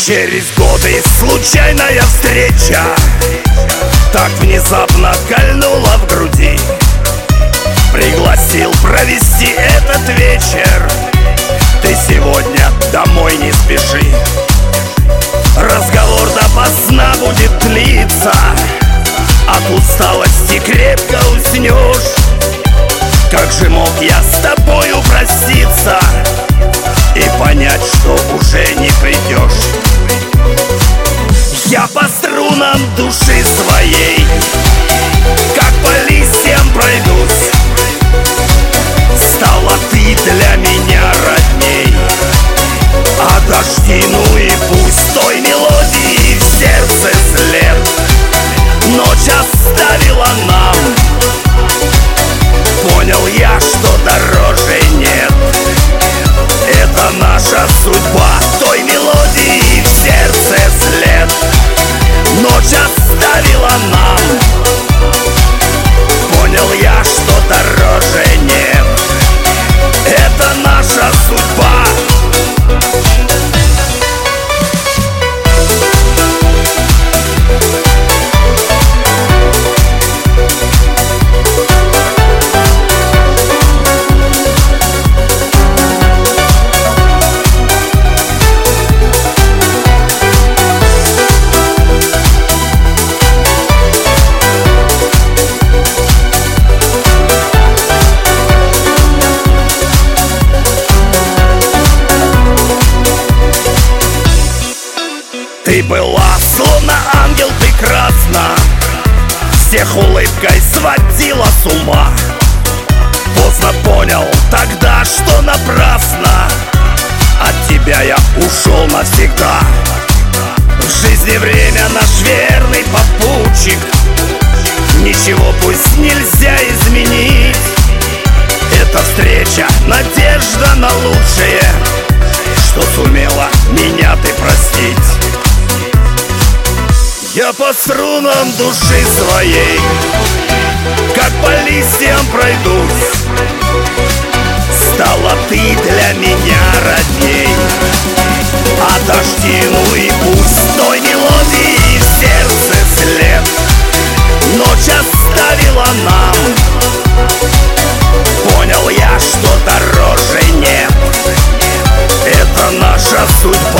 Через годы случайная встреча так внезапно кольнула в груди. Пригласил провести этот вечер. Ты сегодня домой не спеши. Разговор допоздна будет длиться. От усталости крепко уснешь. Как же мог я с тобою проститься и понять, что уже не придешь? Я по струнам души своей, как по листьям пройдусь. Стала ты для меня родней, а дожди, ну и пусть той мелодии в сердце след ночь оставила нам. Понял я, что дороже нет. Это наша судьба, той мелодии в сердце след ночь оставила нам. Понял я, что дороже нет. Это наша судьба. Ты была словно ангел прекрасна, всех улыбкой сводила с ума. Поздно понял тогда, что напрасно от тебя я ушел навсегда. В жизни время наш верный попутчик, ничего пусть нельзя изменить. Эта встреча — надежда на лучшее, что сумела меня ты простить. Я по струнам души своей, как по листьям пройдусь. Стала ты для меня родней, а дожди, ну и пусть той мелодии в сердце след ночь оставила нам. Понял я, что дороже нет. Это наша судьба.